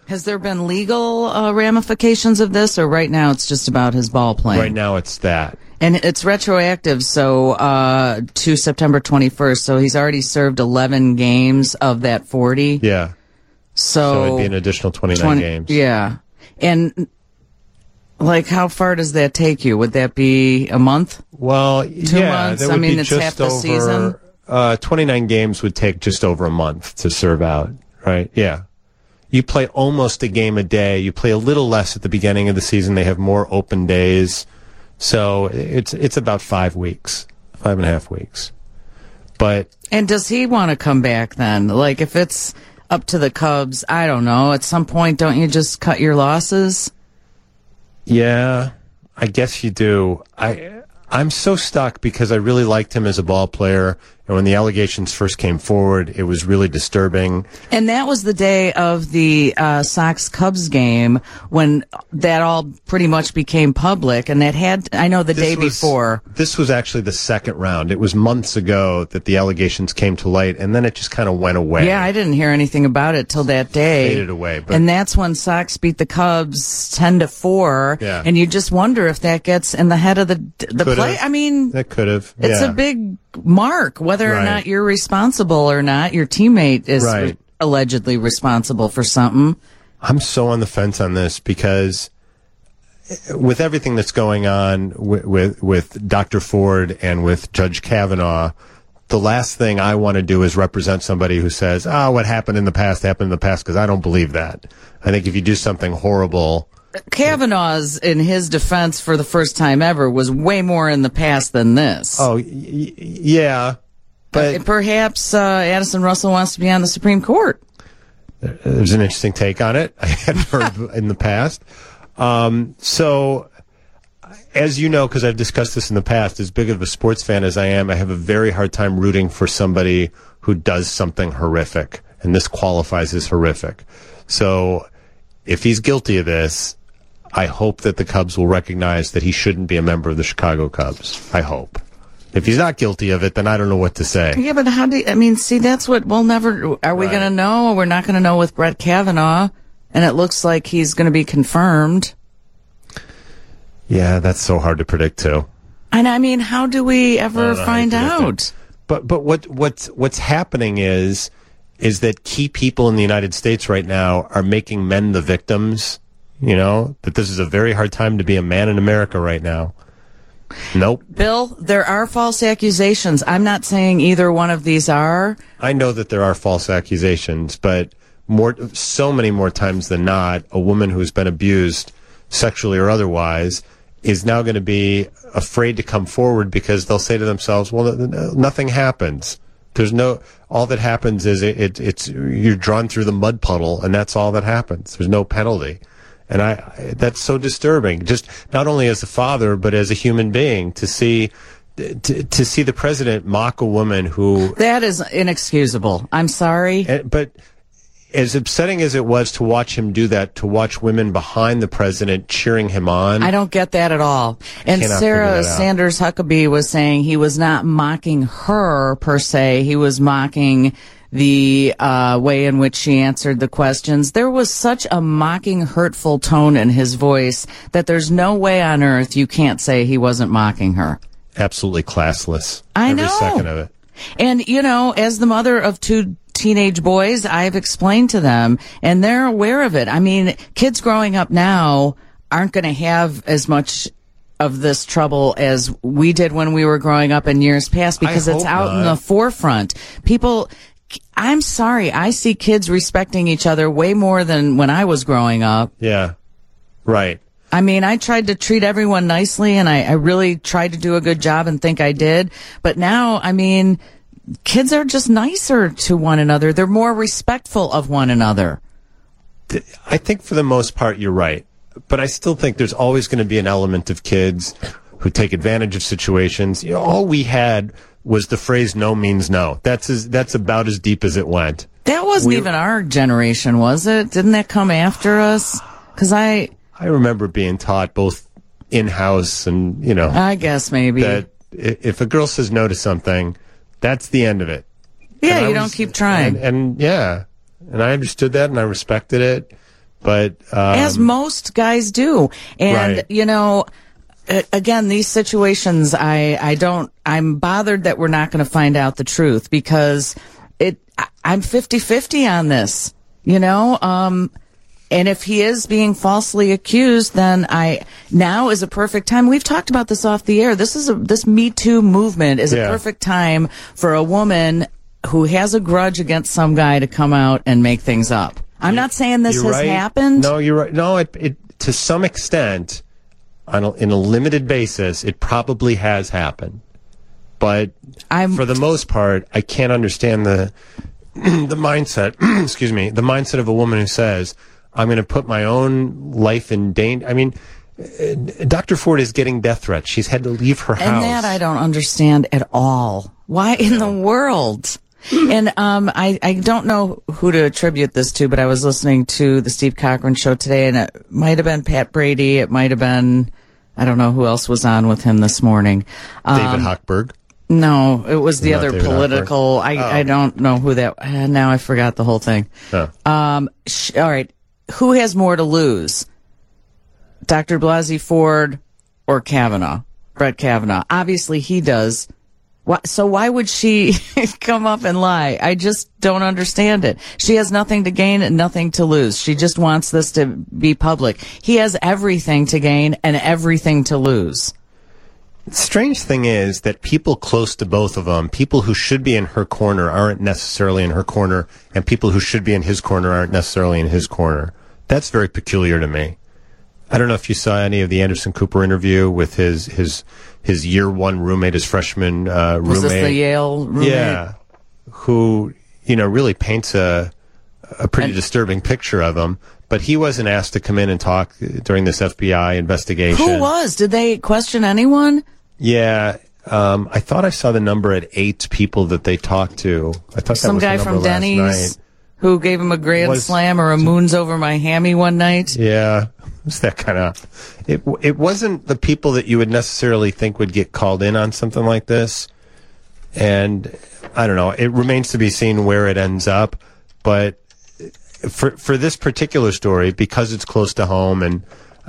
Has there been legal ramifications of this, or right now it's just about his ball playing? Right now it's that. And it's retroactive, so to September 21st. So he's already served 11 games of that 40. Yeah. So it'd be an additional 29 games. Yeah. And, like, how far does that take you? Would that be a month? Well, 2 months? That would be it's just half the season. 29 games would take just over a month to serve out, right? Yeah. You play almost a game a day. You play a little less at the beginning of the season. They have more open days. So it's about 5 weeks, 5.5 weeks. And does he want to come back then? Like, if it's up to the Cubs, I don't know. At some point, don't you just cut your losses? Yeah, I guess you do. I'm so stuck because I really liked him as a ball player. And when the allegations first came forward, it was really disturbing. And that was the day of the Sox-Cubs game when that all pretty much became public. And that I know the day before. This was actually the second round. It was months ago that the allegations came to light, and then it just kind of went away. Yeah, I didn't hear anything about it till that day. Faded away. And that's when Sox beat the Cubs 10-4. Yeah. And you just wonder if that gets in the head of the play. I mean, that could have. It's a big mark, whether or not you're responsible or not. Your teammate is allegedly responsible for something. I'm so on the fence on this because with everything that's going on with Dr. Ford and with Judge Kavanaugh, the last thing I want to do is represent somebody who says, what happened in the past happened in the past, because I don't believe that. I think if you do something horrible... Kavanaugh's, in his defense for the first time ever, was way more in the past than this. Oh, yeah. But perhaps Addison Russell wants to be on the Supreme Court. There's an interesting take on it I hadn't heard in the past. So, as you know, because I've discussed this in the past, as big of a sports fan as I am, I have a very hard time rooting for somebody who does something horrific, and this qualifies as horrific. So, if he's guilty of this, I hope that the Cubs will recognize that he shouldn't be a member of the Chicago Cubs. I hope. If he's not guilty of it, then I don't know what to say. Yeah, but that's what we'll never, are we going to know? We're not going to know with Brett Kavanaugh, and it looks like he's going to be confirmed. Yeah, that's so hard to predict too. And I mean, how do we ever find out? But what's happening is that key people in the United States right now are making men the victims. You know, that this is a very hard time to be a man in America right now. Nope. Bill, there are false accusations. I'm not saying either one of these are. I know that there are false accusations, but so many more times than not, a woman who's been abused sexually or otherwise is now going to be afraid to come forward because they'll say to themselves, well, nothing happens. All that happens is it's you're drawn through the mud puddle, and that's all that happens. There's no penalty. And that's so disturbing, just not only as a father, but as a human being, to see the president mock a woman who... That is inexcusable. I'm sorry. But as upsetting as it was to watch him do that, to watch women behind the president cheering him on... I don't get that at all. And Sarah Sanders Huckabee was saying he was not mocking her, per se. He was mocking the way in which she answered the questions. There was such a mocking, hurtful tone in his voice that there's no way on earth you can't say he wasn't mocking her. Absolutely classless. Every second of it. And, as the mother of 2 teenage boys, I've explained to them, and they're aware of it. I mean, kids growing up now aren't going to have as much of this trouble as we did when we were growing up in years past, because it's out in the forefront. I'm sorry, I see kids respecting each other way more than when I was growing up. Yeah, right. I mean, I tried to treat everyone nicely, and I really tried to do a good job and think I did. But now, I mean, kids are just nicer to one another. They're more respectful of one another. I think for the most part, you're right. But I still think there's always going to be an element of kids who take advantage of situations. All we had was the phrase "no means no." That's about as deep as it went. That wasn't even our generation, was it? Didn't that come after us? Because I remember being taught both in-house and, I guess maybe. That if a girl says no to something, that's the end of it. Yeah, you don't keep trying. And I understood that and I respected it. But as most guys do. And, Right. you know, again, these situations, I'm bothered that we're not going to find out the truth because I'm 50-50 on this, you know? And if he is being falsely accused, then now is a perfect time. We've talked about this off the air. This Me Too movement is a perfect time for a woman who has a grudge against some guy to come out and make things up. I'm not saying this has happened. No, you're right. No, it to some extent, in a limited basis, it probably has happened. But for the most part, I can't understand the mindset. Excuse me, the mindset of a woman who says, "I'm going to put my own life in danger." I mean, Dr. Ford is getting death threats. She's had to leave her house. And that I don't understand at all. Why in the world? And I don't know who to attribute this to, but I was listening to the Steve Cochran show today, and it might have been Pat Brady. It might have been, I don't know who else was on with him this morning. David Hochberg? No, it was the other David political. I don't know who that. Now I forgot the whole thing. Oh. All right, who has more to lose, Dr. Blasey Ford or Kavanaugh? Brett Kavanaugh. Obviously, he does. So why would she come up and lie? I just don't understand it. She has nothing to gain and nothing to lose. She just wants this to be public. He has everything to gain and everything to lose. The strange thing is that people close to both of them, people who should be in her corner aren't necessarily in her corner, and people who should be in his corner aren't necessarily in his corner. That's very peculiar to me. I don't know if you saw any of the Anderson Cooper interview with his year one roommate, his freshman roommate. Was this the Yale roommate? Yeah, who really paints a pretty disturbing picture of him. But he wasn't asked to come in and talk during this FBI investigation. Who was? Did they question anyone? Yeah, I thought I saw the number at 8 people that they talked to. I thought some that was guy from Denny's who gave him a grand slam or a moons over my hammy one night. Yeah. It's that kind of. It wasn't the people that you would necessarily think would get called in on something like this, and I don't know. It remains to be seen where it ends up. But for this particular story, because it's close to home, and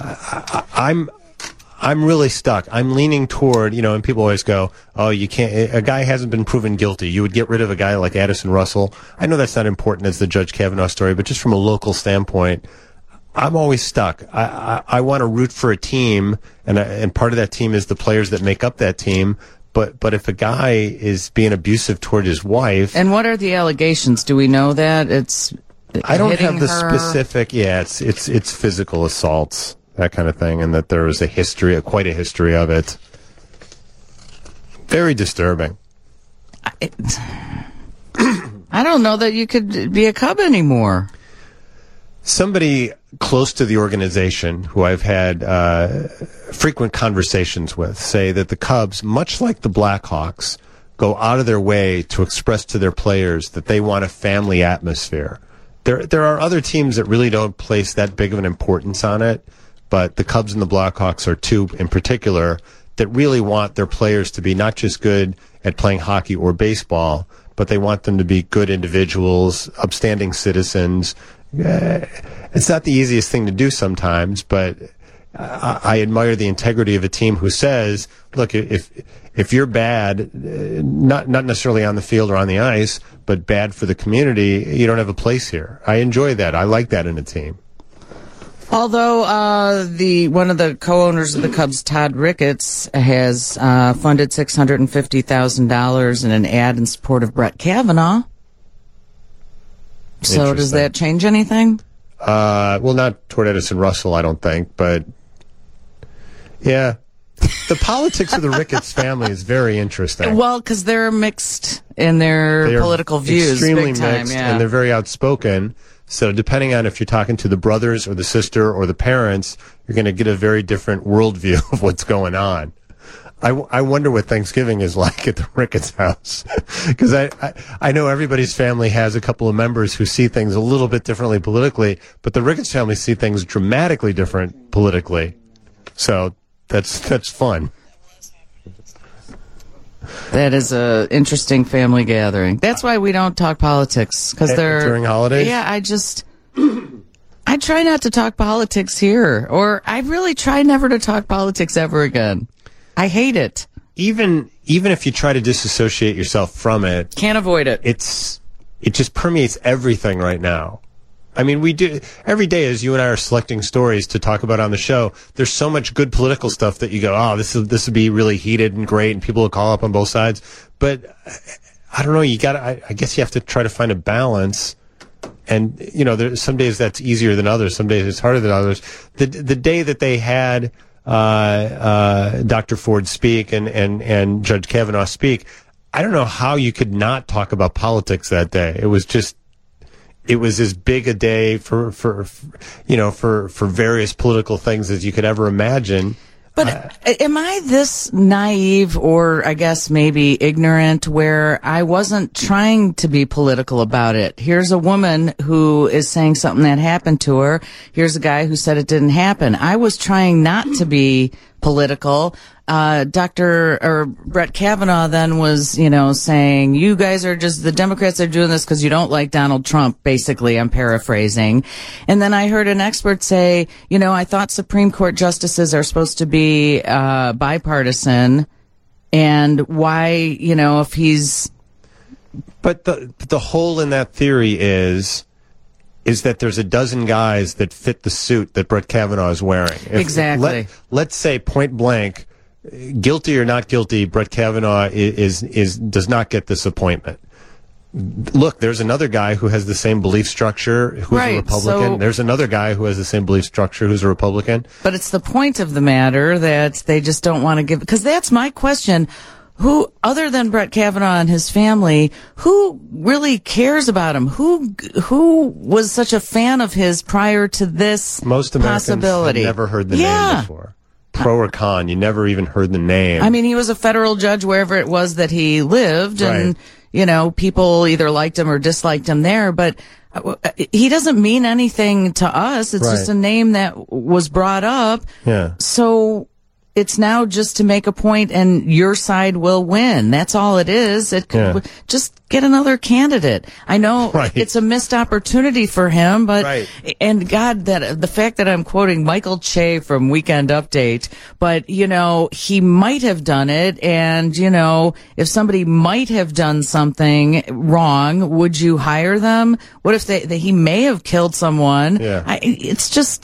I'm really stuck. I'm leaning toward, and people always go, "Oh, you can't. A guy hasn't been proven guilty. You would get rid of a guy like Addison Russell." I know that's not important as the Judge Kavanaugh story, but just from a local standpoint. I'm always stuck. I want to root for a team, and part of that team is the players that make up that team. But if a guy is being abusive toward his wife, and what are the allegations? Do we know that it's? I don't have the specific. Yeah, it's physical assaults, that kind of thing, and that there is quite a history of it. Very disturbing. I don't know that you could be a Cub anymore. Somebody close to the organization who I've had frequent conversations with say that the Cubs, much like the Blackhawks, go out of their way to express to their players that they want a family atmosphere. There are other teams that really don't place that big of an importance on it, but the Cubs and the Blackhawks are two in particular that really want their players to be not just good at playing hockey or baseball, but they want them to be good individuals, upstanding citizens. It's not the easiest thing to do sometimes, but I admire the integrity of a team who says, look, if you're bad, not necessarily on the field or on the ice, but bad for the community, you don't have a place here. I enjoy that. I like that in a team. Although one of the co-owners of the Cubs, Todd Ricketts, has funded $650,000 in an ad in support of Brett Kavanaugh. So does that change anything? Well, not toward Addison Russell, I don't think, but yeah. The politics of the Ricketts family is very interesting. Well, because they're mixed in their political views. Extremely big time, mixed, yeah. and they're very outspoken. So depending on if you're talking to the brothers or the sister or the parents, you're going to get a very different worldview of what's going on. I wonder what Thanksgiving is like at the Ricketts house, because I know everybody's family has a couple of members who see things a little bit differently politically, but the Ricketts family see things dramatically different politically. So that's fun. That is a interesting family gathering. That's why we don't talk politics, because they're during holidays. Yeah, I try not to talk politics here, or I really try never to talk politics ever again. I hate it. Even if you try to disassociate yourself from it, can't avoid it. It just permeates everything right now. I mean, we do every day as you and I are selecting stories to talk about on the show. There's so much good political stuff that you go, oh, this would be really heated and great, and people will call up on both sides. But I don't know. I guess you have to try to find a balance. And there's some days that's easier than others. Some days it's harder than others. The day that they had Dr. Ford speak and Judge Kavanaugh speak, I don't know how you could not talk about politics that day. It was as big a day for various political things as you could ever imagine. But am I this naive, or I guess maybe ignorant, where I wasn't trying to be political about it? Here's a woman who is saying something that happened to her. Here's a guy who said it didn't happen. I was trying not to be political. Brett Kavanaugh then was, saying, you guys are just, the Democrats are doing this because you don't like Donald Trump, basically, I'm paraphrasing. And then I heard an expert say, I thought Supreme Court justices are supposed to be, bipartisan, and why, if he's... But the hole in that theory is that there's a dozen guys that fit the suit that Brett Kavanaugh is wearing. Exactly. Let's say point blank, guilty or not guilty, Brett Kavanaugh does not get this appointment. Look, there's another guy who has the same belief structure who's a Republican. There's another guy who has the same belief structure who's a Republican. But it's the point of the matter that they just don't want to give, because that's my question. Who, other than Brett Kavanaugh and his family, who really cares about him? Who was such a fan of his prior to this Most Americans possibility? Have never heard the name before. Pro or con, you never even heard the name. I mean, he was a federal judge wherever it was that he lived, and, people either liked him or disliked him there, but he doesn't mean anything to us. It's just a name that was brought up. Yeah. So it's now just to make a point, and your side will win. That's all it is. Just get another candidate. I know it's a missed opportunity for him, but and God, that the fact that I'm quoting Michael Che from Weekend Update, but he might have done it, and if somebody might have done something wrong, would you hire them? What if he may have killed someone? Yeah. It's just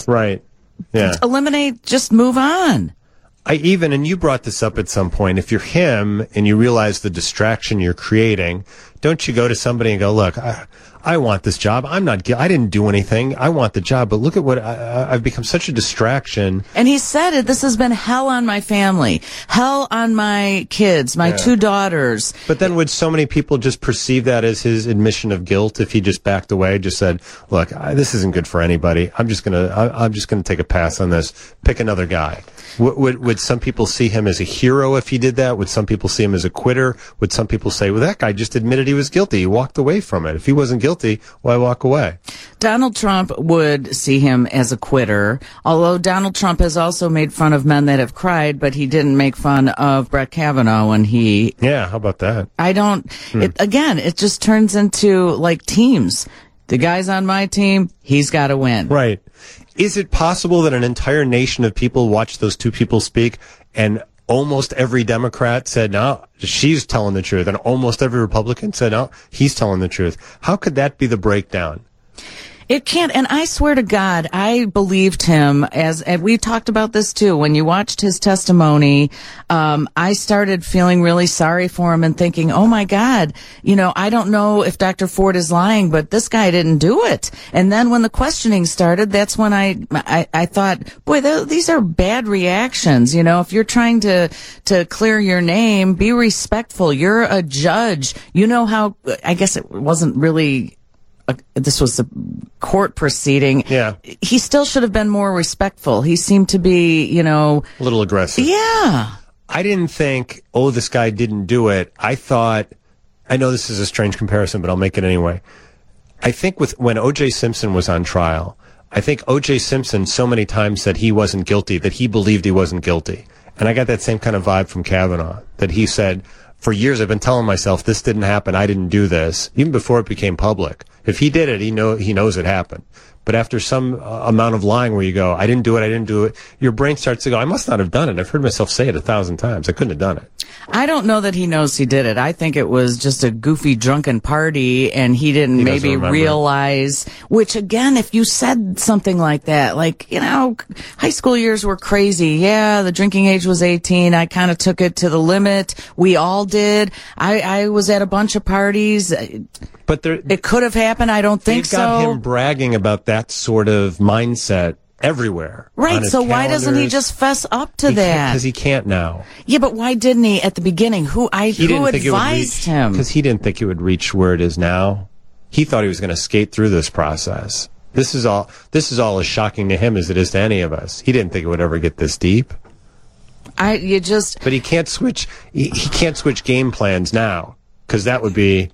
eliminate, just move on. And you brought this up at some point, if you're him and you realize the distraction you're creating, don't you go to somebody and go, look, I want this job. I didn't do anything. I want the job, but look at what I've become such a distraction. And he said it, this has been hell on my family, hell on my kids, my two daughters. But then would so many people just perceive that as his admission of guilt if he just backed away, just said, look, this isn't good for anybody. I'm just going to take a pass on this. Pick another guy. Would some people see him as a hero if he did that? Would some people see him as a quitter? Would some people say, well, that guy just admitted he was guilty. He walked away from it. If he wasn't guilty, why walk away? Donald Trump would see him as a quitter, although Donald Trump has also made fun of men that have cried, but he didn't make fun of Brett Kavanaugh when he... Yeah, how about that? I don't... It just turns into like teams. The guy's on my team, he's got to win. Right. Is it possible that an entire nation of people watched those two people speak and almost every Democrat said, no, she's telling the truth, and almost every Republican said, no, he's telling the truth? How could that be the breakdown? It can't, and I swear to God, I believed him and we talked about this too. When you watched his testimony, I started feeling really sorry for him and thinking, oh my God, I don't know if Dr. Ford is lying, but this guy didn't do it. And then when the questioning started, that's when I thought, boy, these are bad reactions. If you're trying to clear your name, be respectful. You're a judge. How, I guess it wasn't really, this was a court proceeding. Yeah. He still should have been more respectful. He seemed to be, a little aggressive. Yeah. I didn't think, this guy didn't do it. I thought, I know this is a strange comparison, but I'll make it anyway. I think when O.J. Simpson was on trial, I think O.J. Simpson so many times said he wasn't guilty, that he believed he wasn't guilty. And I got that same kind of vibe from Kavanaugh, that he said, for years I've been telling myself this didn't happen, I didn't do this, even before it became public. If he did it, he knows it happened. But after some amount of lying where you go, I didn't do it, your brain starts to go, I must not have done it. I've heard myself say it 1,000 times. I couldn't have done it. I don't know that he knows he did it. I think it was just a goofy drunken party and he didn't maybe realize, which again, if you said something like that, like, high school years were crazy. Yeah, the drinking age was 18. I kind of took it to the limit. We all did. I was at a bunch of parties. But it could have happened. I don't think so. You've got him bragging about that sort of mindset everywhere. Right. So why doesn't he just fess up to that? Because he can't now. Yeah, but why didn't he at the beginning? Who advised him? Because he didn't think it would reach where it is now. He thought he was going to skate through this process. This is all as shocking to him as it is to any of us. He didn't think it would ever get this deep. But he can't switch. He can't switch game plans now because that would be.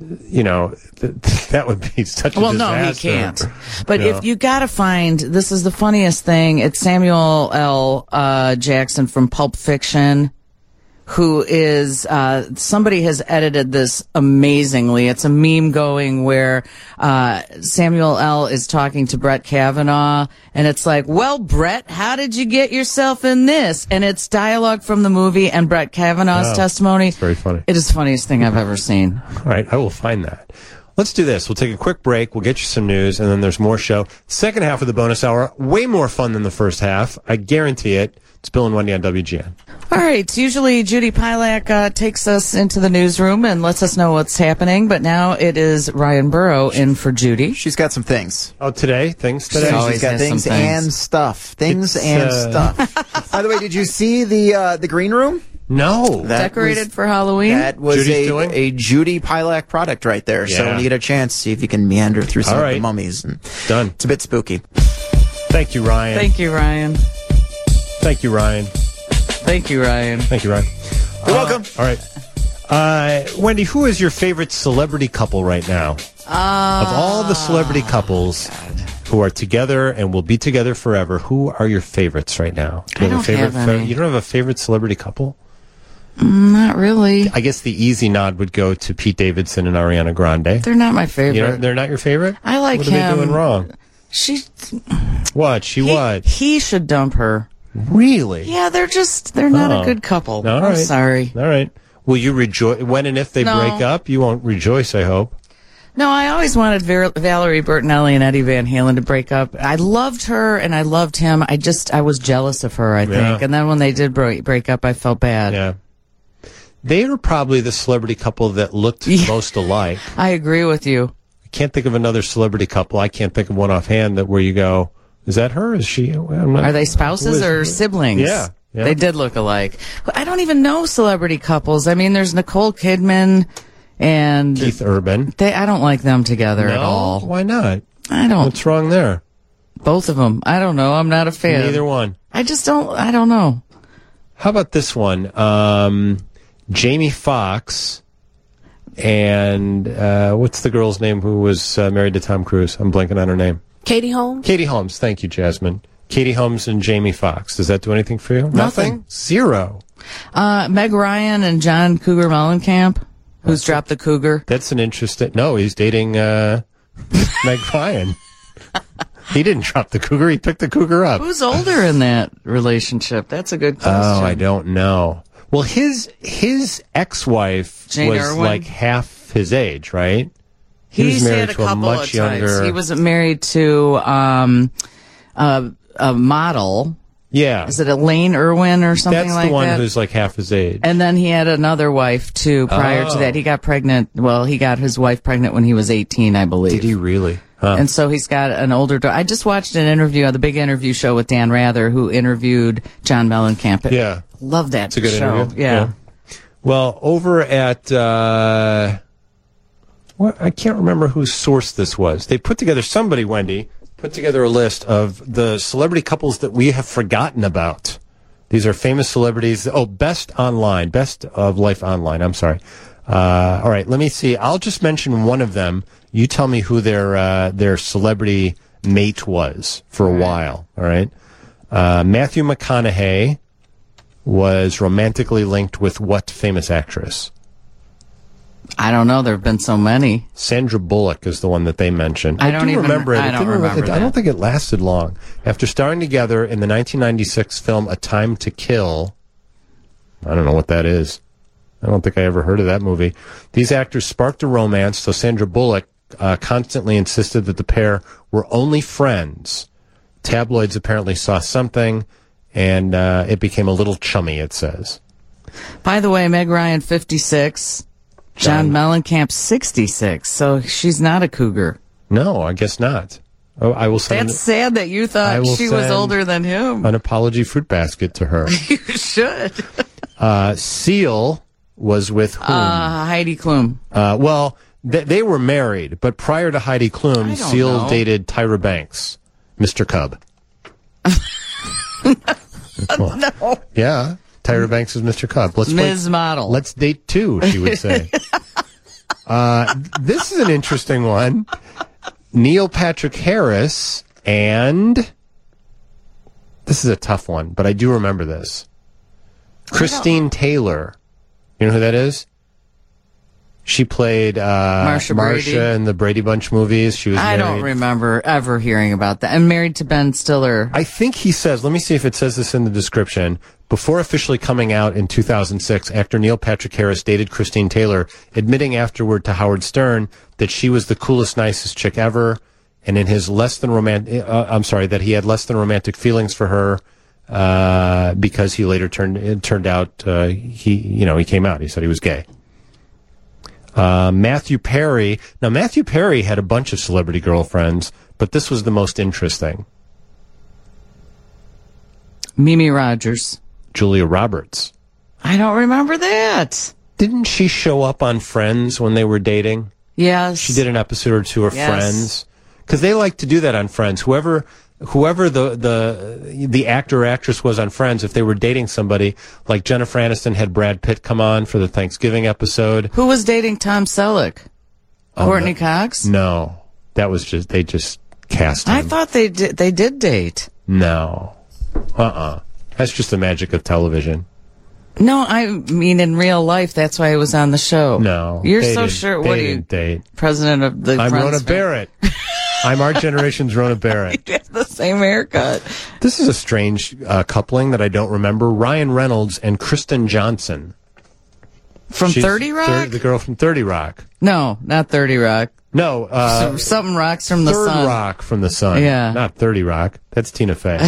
That would be such a disaster. Well, no, he can't. But if you gotta find, this is the funniest thing, it's Samuel L. Jackson from Pulp Fiction, who is, somebody has edited this amazingly. It's a meme going where, Samuel L. is talking to Brett Kavanaugh, and it's like, well, Brett, how did you get yourself in this? And it's dialogue from the movie and Brett Kavanaugh's testimony. It's very funny. It is the funniest thing I've ever seen. All right, I will find that. Let's do this. We'll take a quick break. We'll get you some news, and then there's more show. Second half of the bonus hour, way more fun than the first half. I guarantee it. It's Bill and Wendy on WGN. All right. Usually Judy Pilak takes us into the newsroom and lets us know what's happening, but now it is Ryan Burrow in for Judy. She's got some things. Oh, things today? She's got things and stuff. Stuff. By the way, did you see the green room? No. Decorated for Halloween? That was a Judy Pilak product right there. Yeah. So when you get a chance, see if you can meander through some of the mummies. Done. It's a bit spooky. Thank you, Ryan. Thank you, Ryan. Thank you, Ryan. Thank you, Ryan. Thank you, Ryan. You're welcome. All right. Wendy, who is your favorite celebrity couple right now? Of all the celebrity couples who are together and will be together forever, who are your favorites right now? I don't have any. You don't have a favorite celebrity couple? Not really. I guess the easy nod would go to Pete Davidson and Ariana Grande. They're not my favorite. They're not your favorite? I like him. What are they doing wrong? What? He should dump her. Really? Yeah, they're not a good couple. No, I'm sorry. All right. Will you rejoice when and if they break up? You won't rejoice, I hope. No, I always wanted Valerie Bertinelli and Eddie Van Halen to break up. I loved her and I loved him. I was jealous of her, I think. And then when they did break up, I felt bad. Yeah. They are probably the celebrity couple that looked most alike. I agree with you. I can't think of another celebrity couple. I can't think of one offhand where you go, is that her? Is she? Are they spouses or siblings? Yeah. They did look alike. I don't even know celebrity couples. I mean, there's Nicole Kidman and Keith Urban. I don't like them together at all. Why not? I don't. What's wrong there? Both of them. I don't know. I'm not a fan. Neither one. I don't know. How about this one? Jamie Foxx and what's the girl's name who was married to Tom Cruise? I'm blanking on her name. Katie Holmes. Katie Holmes. Thank you, Jasmine. Katie Holmes and Jamie Foxx. Does that do anything for you? Nothing. Zero. Meg Ryan and John Cougar Mellencamp, who's dropped the cougar. That's an interesting... No, he's dating Meg Ryan. He didn't drop the cougar. He picked the cougar up. Who's older in that relationship? That's a good question. Oh, I don't know. Well, his ex-wife was Irwin? like half his age, right? He's had a couple of times. Younger... He was married to a model. Yeah. Is it Elaine Irwin or something like that? That's the one who's like half his age. And then he had another wife, too, prior to that. He got pregnant. Well, he got his wife pregnant when he was 18, I believe. Did he really? Huh. And so he's got an older daughter. I just watched an interview on the big interview show with Dan Rather, who interviewed John Mellencamp. Yeah. Love that it's a good show. Interview. Yeah. Well, over at... I can't remember whose source this was. They put together, Wendy, put together a list of the celebrity couples that we have forgotten about. These are famous celebrities. Oh, Best of Life Online. I'm sorry. All right, let me see. I'll just mention one of them. You tell me who their celebrity mate was for a while. All right. Matthew McConaughey was romantically linked with what famous actress? I don't know. There have been so many. Sandra Bullock is the one that they mentioned. I don't do even remember it. I don't remember that. I don't think it lasted long. After starring together in the 1996 film A Time to Kill, I don't know what that is. I don't think I ever heard of that movie. These actors sparked a romance, so Sandra Bullock constantly insisted that the pair were only friends. Tabloids apparently saw something, and it became a little chummy, it says. By the way, Meg Ryan, 56. John Mellencamp, 66. So she's not a cougar. No, I guess not. Oh, I will send. That's sad that you thought she was older than him. An apology fruit basket to her. You should. Seal was with whom? Heidi Klum. Well, they were married, but prior to Heidi Klum, Seal dated Tyra Banks, Mr. Cub. No. Yeah, Tyra Banks is Mr. Cub. Ms. Model. Let's date two, she would say. This is an interesting one. Neil Patrick Harris and this is a tough one, but I do remember this. Christine Taylor. You know who that is? She played Marsha in the Brady Bunch movies. She was married. I don't remember ever hearing about that. And married to Ben Stiller. I think he says, let me see if it says this in the description. Before officially coming out in 2006, actor Neil Patrick Harris dated Christine Taylor, admitting afterward to Howard Stern that she was the coolest, nicest chick ever, and in his that he had less than romantic feelings for her because he later turned out he came out. He said he was gay. Matthew Perry. Now, Matthew Perry had a bunch of celebrity girlfriends, but this was the most interesting. Mimi Rogers. Julia Roberts. I don't remember that. Didn't she show up on Friends when they were dating? Yes. She did an episode or two of Friends. Because they like to do that on Friends. Whoever the actor or actress was on Friends, if they were dating somebody, like Jennifer Aniston had Brad Pitt come on for the Thanksgiving episode. Who was dating Tom Selleck? Courtney Cox? No. That was they just cast him. I thought they did date. No. That's just the magic of television. No, I mean in real life. That's why I was on the show. No, you're so sure. What are you, date? President of the? I'm Rona Barrett. I'm our generation's Rona Barrett. You have the same haircut. This is a strange coupling that I don't remember. Ryan Reynolds and Kristen Johnson from 30 Rock. The girl from 30 Rock. No, not 30 Rock. No, something rocks from the sun. Third Rock from the Sun. Yeah, not 30 Rock. That's Tina Fey.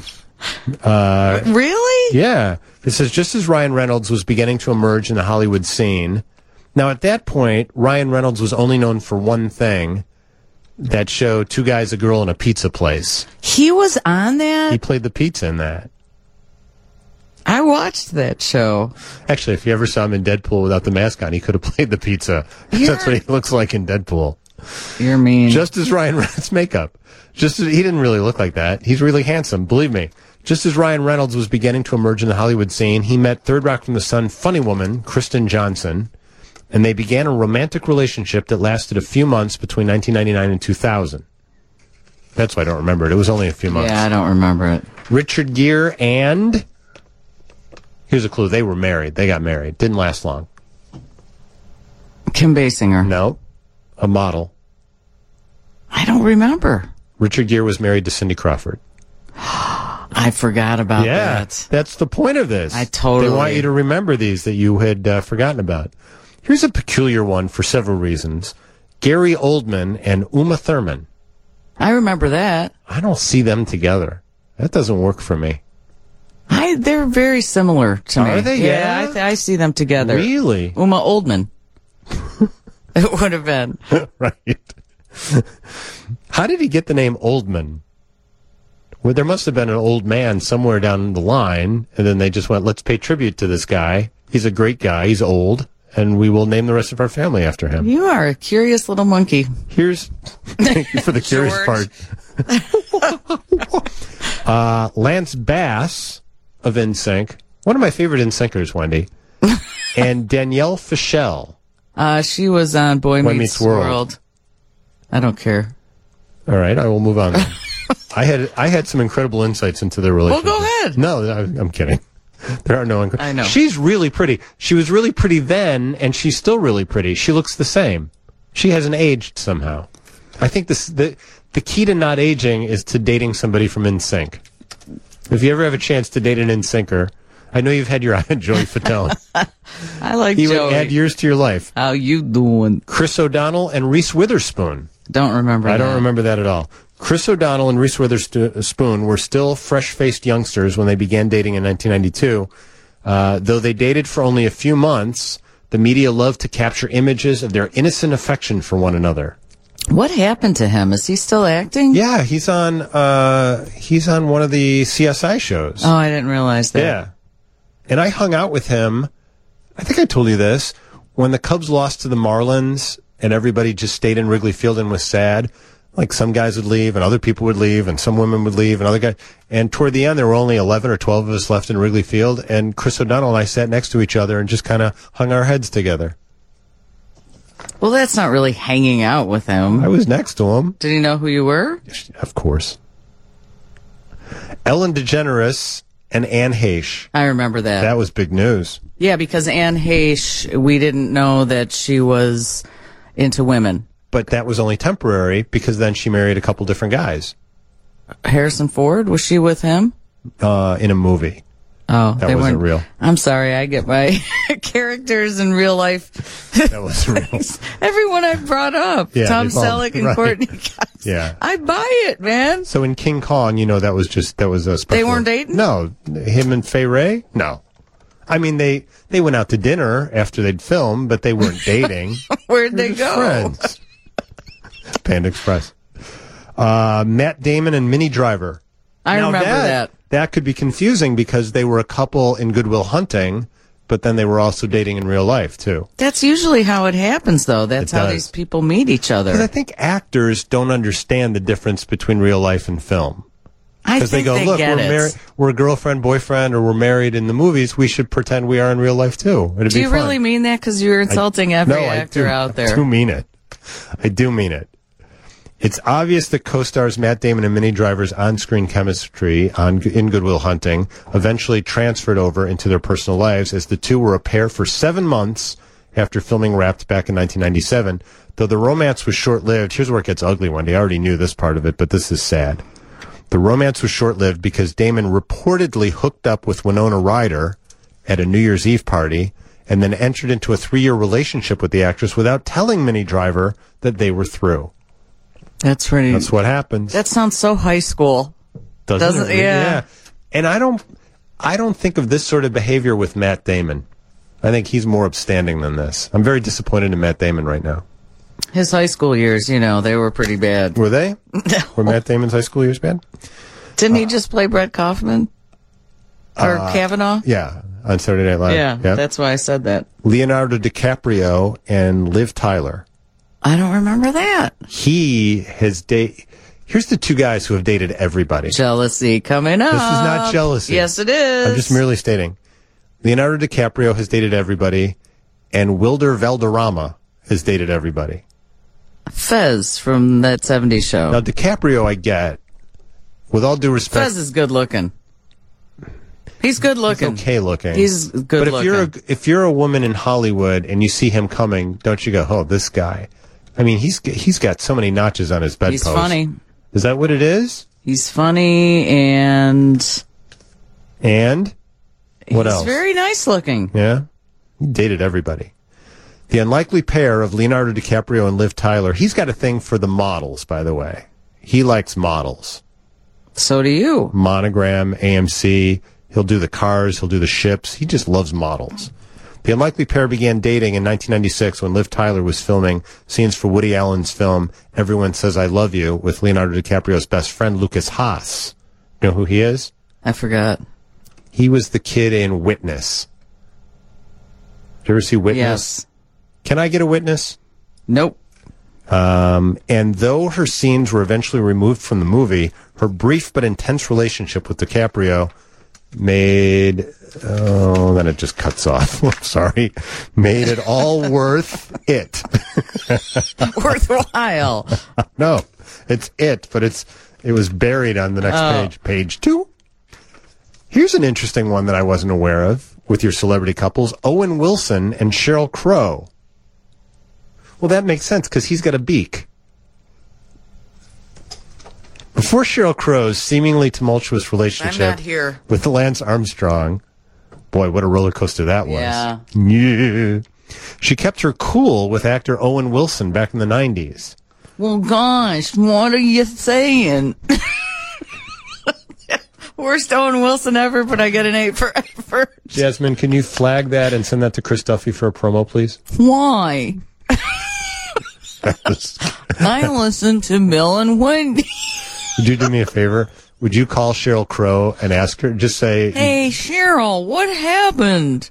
Really? Yeah. It says, just as Ryan Reynolds was beginning to emerge in the Hollywood scene. Now, at that point, Ryan Reynolds was only known for one thing, that show, Two Guys, a Girl, and a Pizza Place. He was on that? He played the pizza in that. I watched that show. Actually, if you ever saw him in Deadpool without the mask on, he could have played the pizza. That's what he looks like in Deadpool. You're mean. Just as Ryan Reynolds' makeup. He didn't really look like that. He's really handsome, believe me. Just as Ryan Reynolds was beginning to emerge in the Hollywood scene, he met Third Rock from the Sun funny woman, Kristen Johnson, and they began a romantic relationship that lasted a few months between 1999 and 2000. That's why I don't remember it. It was only a few months. Yeah, I don't remember it. Richard Gere and... Here's a clue. They were married. They got married. Didn't last long. Kim Basinger. No. A model. I don't remember. Richard Gere was married to Cindy Crawford. I forgot about that. That's the point of this. I totally... They want you to remember these that you had forgotten about. Here's a peculiar one for several reasons. Gary Oldman and Uma Thurman. I remember that. I don't see them together. That doesn't work for me. They're very similar to me. Are they? Yeah, I see them together. Really? Uma Oldman. It would have been. Right. How did he get the name Oldman? Well, there must have been an old man somewhere down the line, and then they just went, let's pay tribute to this guy. He's a great guy. He's old, and we will name the rest of our family after him. You are a curious little monkey. Thank you for the curious part. Lance Bass of NSYNC, one of my favorite NSYNCers, Wendy, and Danielle Fishel. She was on Boy Meets World. I don't care. All right, I will move on then. I had some incredible insights into their relationship. Well, go ahead. No, I'm kidding. There are no. I know. She's really pretty. She was really pretty then, and she's still really pretty. She looks the same. She hasn't aged somehow. I think the key to not aging is to dating somebody from NSYNC. If you ever have a chance to date an NSYNCer, I know you've had your eye on Joey Fatone. I like he Joey. would add years to your life. How you doing? Chris O'Donnell and Reese Witherspoon. Don't remember I that. don't remember that at all. Chris O'Donnell and Reese Witherspoon were still fresh-faced youngsters when they began dating in 1992. Though they dated for only a few months, the media loved to capture images of their innocent affection for one another. What happened to him? Is he still acting? Yeah, he's on one of the CSI shows. Oh, I didn't realize that. Yeah. And I hung out with him, I think I told you this, when the Cubs lost to the Marlins and everybody just stayed in Wrigley Field and was sad. Like some guys would leave and other people would leave and some women would leave and other guys. And toward the end, there were only 11 or 12 of us left in Wrigley Field. And Chris O'Donnell and I sat next to each other and just kind of hung our heads together. Well, that's not really hanging out with him. I was next to him. Did he know who you were? Of course. Ellen DeGeneres and Anne Heche. I remember that. That was big news. Yeah, because Anne Heche, we didn't know that she was into women. But that was only temporary because then she married a couple different guys. Harrison Ford, was she with him? In a movie. Oh, That wasn't real. I'm sorry, I get my characters in real life. That wasn't real. Everyone I brought up, Yeah, Tom they've all- Selleck and right. Courtney Cox. Yeah. I buy it, man. So in King Kong, that was a special. They weren't dating? No. Him and Fay Wray? No. I mean, they went out to dinner after they'd filmed, but they weren't dating. Where'd they Just go? Friends. Panda Express. Matt Damon and Minnie Driver. I Now remember that. That could be confusing because they were a couple in Good Will Hunting, but then they were also dating in real life, too. That's usually how it happens, though. That's It how does. these people meet each other. Because I think actors don't understand the difference between real life and film. I Because they think go, look, get we're it. married, we're girlfriend, boyfriend, or we're married in the movies. We should pretend we are in real life too. It'd Do be you fun. really mean that? Because you're insulting every No, actor out I there. do mean it. I do mean it. It's obvious that co-stars Matt Damon and Minnie Driver's on-screen chemistry in Good Will Hunting eventually transferred over into their personal lives, as the two were a pair for 7 months after filming Wrapped back in 1997. Though the romance was short-lived, here's where it gets ugly, Wendy. I already knew this part of it, but this is sad. The romance was short-lived because Damon reportedly hooked up with Winona Ryder at a New Year's Eve party and then entered into a 3-year relationship with the actress without telling Minnie Driver that they were through. That's pretty. That's what happens. That sounds so high school. Doesn't it? Yeah. And I don't think of this sort of behavior with Matt Damon. I think he's more upstanding than this. I'm very disappointed in Matt Damon right now. His high school years, they were pretty bad. Were they? Were Matt Damon's high school years bad? Didn't he just play Brett Kaufman? Or Kavanaugh? Yeah, on Saturday Night Live. Yeah, Yep. that's why I said that. Leonardo DiCaprio and Liv Tyler. I don't remember that. He has Here's the two guys who have dated everybody. Jealousy coming up. This is not jealousy. Yes, it is. I'm just merely stating. Leonardo DiCaprio has dated everybody, and Wilder Valderrama has dated everybody. Fez from that 70s show. Now, DiCaprio, I get. With all due respect, Fez is good looking. He's good looking. he's okay looking. He's good but looking. if you're a woman in Hollywood and you see him coming, don't you go, oh, this guy? I mean, he's got so many notches on his bedpost. He's funny. Is that what it is? He's funny and what he's else? very nice looking. Yeah, he dated everybody. The unlikely pair of Leonardo DiCaprio and Liv Tyler. He's got a thing for the models, by the way. He likes models. So do you. Monogram, AMC. He'll do the cars. He'll do the ships. He just loves models. The unlikely pair began dating in 1996 when Liv Tyler was filming scenes for Woody Allen's film Everyone Says I Love You with Leonardo DiCaprio's best friend Lucas Haas. You know who he is? I forgot. He was the kid in Witness. Did you ever see Witness? Yes. Can I get a witness? Nope. And though her scenes were eventually removed from the movie, her brief but intense relationship with DiCaprio made... Oh, then it just cuts off. Sorry. Made it all worth it. Worthwhile. No, it's it, but it was buried on the next page. Page 2. Here's an interesting one that I wasn't aware of with your celebrity couples, Owen Wilson and Sheryl Crow. Well, that makes sense because he's got a beak. Before Sheryl Crow's seemingly tumultuous relationship I'm not here. with Lance Armstrong, boy, what a roller coaster that was. Yeah. She kept her cool with actor Owen Wilson back in the 90s. Well, gosh, what are you saying? Worst Owen Wilson ever, but I get an 8 for effort. Jasmine, can you flag that and send that to Chris Duffy for a promo, please? Why? I listen to Bill and Wendy. Would you do me a favor? Would you call Sheryl Crow and ask her, just say... Hey, Sheryl, what happened?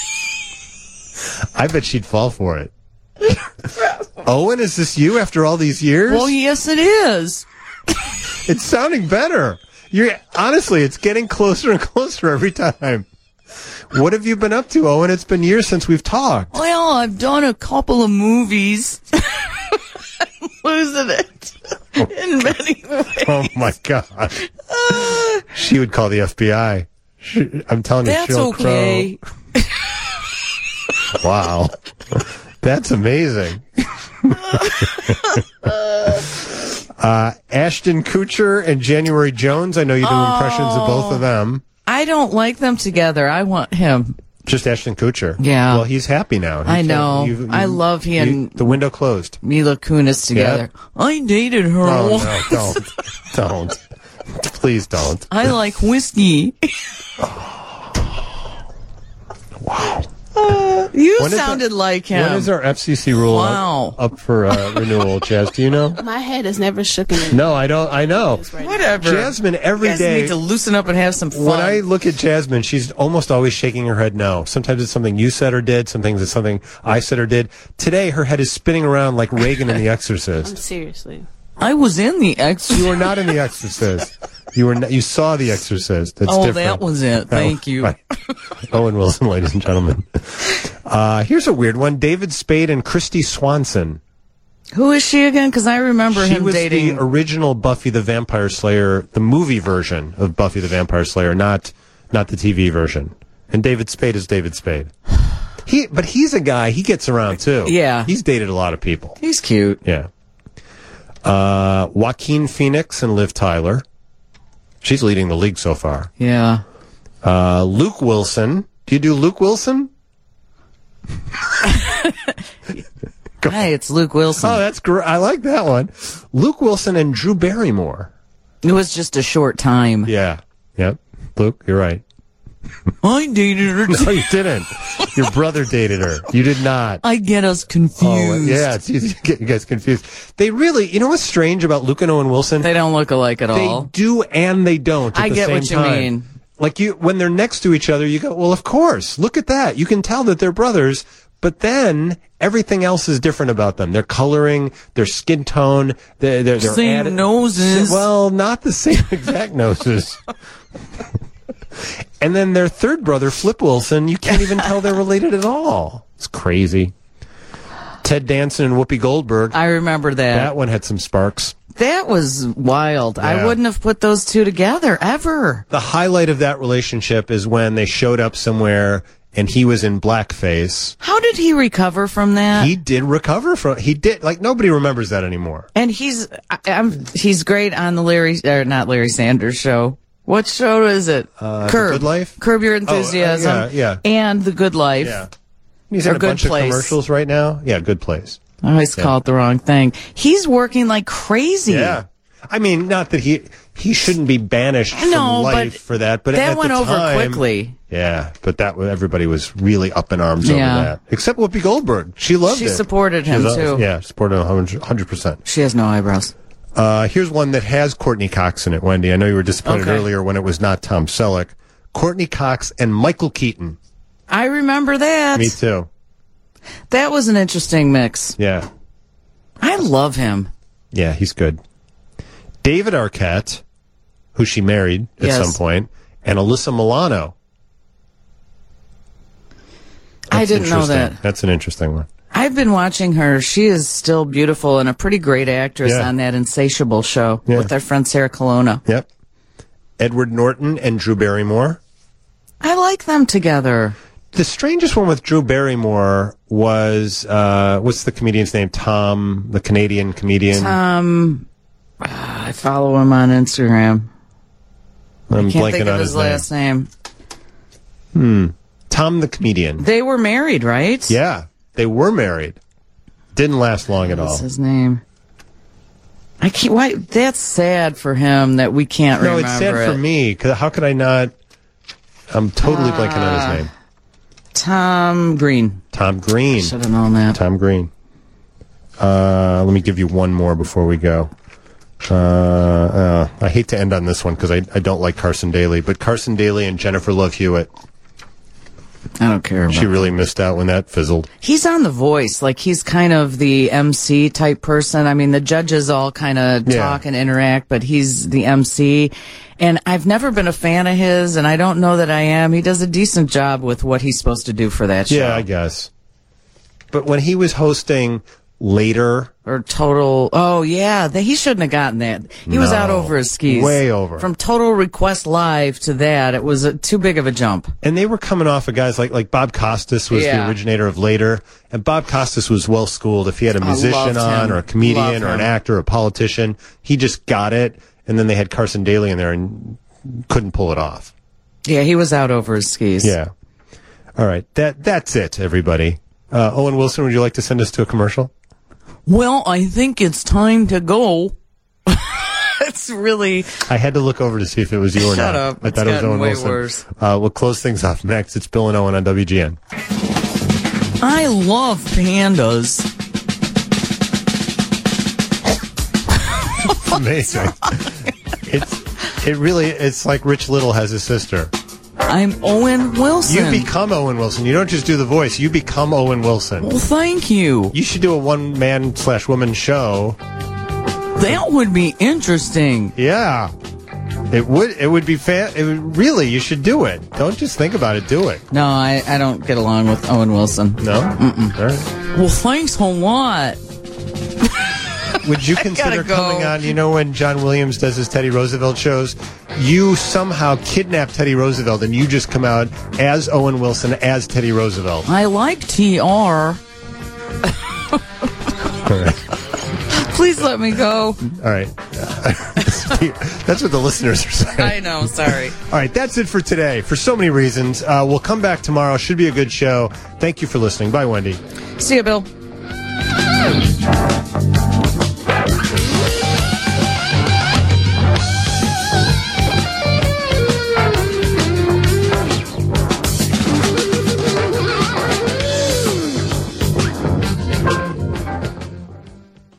I bet she'd fall for it. Owen, is this you after all these years? Well, yes, it is. It's sounding better. Honestly, it's getting closer and closer every time. What have you been up to, Owen? It's been years since we've talked. Well, I've done a couple of movies. I'm losing it in many ways. Oh, my God. She would call the FBI. I'm telling you, That's Sheryl okay. Crow. Wow. That's amazing. Ashton Kutcher and January Jones. I know you do impressions of both of them. I don't like them together. I want him. Just Ashton Kutcher. Yeah. Well, he's happy now. I know. I love him. The window closed. Mila Kunis together. Yeah. I dated her. Oh, no, don't. Please don't. I like whiskey. Wow. You sounded like him. When is our FCC rule up for renewal, Jazz? Do you know? My head has never shook in. No, I don't. I know. Whatever. Jasmine, every you guys day. need to loosen up and have some fun. When I look at Jasmine, she's almost always shaking her head no. Sometimes it's something you said or did. Sometimes it's something I said or did. Today, her head is spinning around like Reagan in The Exorcist. Seriously. I was in The Exorcist. You were not in The Exorcist. You were. You saw The Exorcist. That's different. That was it. Thank you. Right. Owen Wilson, ladies and gentlemen. Here's a weird one: David Spade and Christy Swanson. Who is she again? Because I remember him dating. She was the original Buffy the Vampire Slayer, the movie version of Buffy the Vampire Slayer, not the TV version. And David Spade is David Spade. But he's a guy. He gets around too. Yeah. He's dated a lot of people. He's cute. Yeah. Joaquin Phoenix and Liv Tyler. She's leading the league so far. Yeah. Luke Wilson. Do you do Luke Wilson? Hey, it's Luke Wilson. Oh, that's great. I like that one. Luke Wilson and Drew Barrymore. It was just a short time. Yeah. Yep. Luke, you're right. I dated her. No, you didn't. Your brother dated her. You did not. I get us confused. Oh, yeah, it's easy to get you guys confused. They really, you know what's strange about Luke and Owen Wilson? They don't look alike at all. They do and they don't at the same time. I get what you mean. Like when they're next to each other, you go, well, of course, look at that. You can tell that they're brothers, but then everything else is different about them. Their coloring, their skin tone, their same noses. Well, not the same exact noses. And then their third brother, Flip Wilson, you can't even tell they're related at all. It's crazy. Ted Danson and Whoopi Goldberg. I remember that. That one had some sparks. That was wild. Yeah. I wouldn't have put those two together, ever. The highlight of that relationship is when they showed up somewhere and he was in blackface. How did he recover from that? He did recover from. He did. Like nobody remembers that anymore. And he's great on the not Larry Sanders show. What show is it? The Good Life? Curb Your Enthusiasm. Yeah. And The Good Life. Yeah. He's in a bunch of commercials right now. Yeah, Good Place. I always call it the wrong thing. He's working like crazy. Yeah. I mean, not that he shouldn't be banished from life for that, but that went over quickly. Yeah, but everybody was really up in arms over that. Except Whoopi Goldberg. She loved it. She supported him, too. Yeah, supported him 100%. She has no eyebrows. Here's one that has Courtney Cox in it, Wendy. I know you were disappointed earlier when it was not Tom Selleck. Courtney Cox and Michael Keaton. I remember that. Me too. That was an interesting mix. Yeah. I love him. Yeah, he's good. David Arquette, who she married at some point, and Alyssa Milano. I didn't know that. That's an interesting one. I've been watching her. She is still beautiful and a pretty great actress on that Insatiable show with our friend Sarah Colonna. Yep. Edward Norton and Drew Barrymore. I like them together. The strangest one with Drew Barrymore was, what's the comedian's name? Tom, the Canadian comedian. Tom, I follow him on Instagram. I'm I can't blanking think of on his last name. Tom the comedian. They were married, right? Yeah, they were married. Didn't last long at all. What's his name? I can't. Why? That's sad for him that we can't remember. No, it's sad for me. Cause how could I not? I'm totally blanking on his name. Tom Green. Tom Green. Should have known that. Tom Green. Let me give you one more before we go. I hate to end on this one because I don't like Carson Daly, but Carson Daly and Jennifer Love Hewitt. I don't care about She really missed out when that fizzled. He's on The Voice. Like, he's kind of the MC type person. I mean, the judges all kind of talk and interact, but he's the MC. And I've never been a fan of his, and I don't know that I am. He does a decent job with what he's supposed to do for that show. Yeah, I guess. But when he was hosting Later... Or Total... Oh, yeah. He shouldn't have gotten that. He was out over his skis. Way over. From Total Request Live to that, it was too big of a jump. And they were coming off of guys like Bob Costas was the originator of Later. And Bob Costas was well-schooled. If he had a musician on, or a comedian, or an actor, or a politician, he just got it. And then they had Carson Daly in there and couldn't pull it off. Yeah, he was out over his skis. Yeah. All right. That's it, everybody. Owen Wilson, would you like to send us to a commercial? Well, I think it's time to go. It's really... I had to look over to see if it was you or not. Shut up. I thought it was Owen Wilson. Worse. We'll close things off next. It's Bill and Owen on WGN. I love pandas. It's amazing. It's like Rich Little has his sister. I'm Owen Wilson. You become Owen Wilson. You don't just do the voice. You become Owen Wilson. Well, thank you. You should do a one-man/woman show. That would be interesting. Yeah. It would be really, you should do it. Don't just think about it, do it. No, I don't get along with Owen Wilson. No? Mm-mm. All right. Well, thanks a lot. Would you consider coming on, when John Williams does his Teddy Roosevelt shows, you somehow kidnap Teddy Roosevelt and you just come out as Owen Wilson, as Teddy Roosevelt? I like TR. All right. Please let me go. All right. That's what the listeners are saying. I know, sorry. All right, that's it for today. For so many reasons. We'll come back tomorrow. Should be a good show. Thank you for listening. Bye, Wendy. See you, Bill.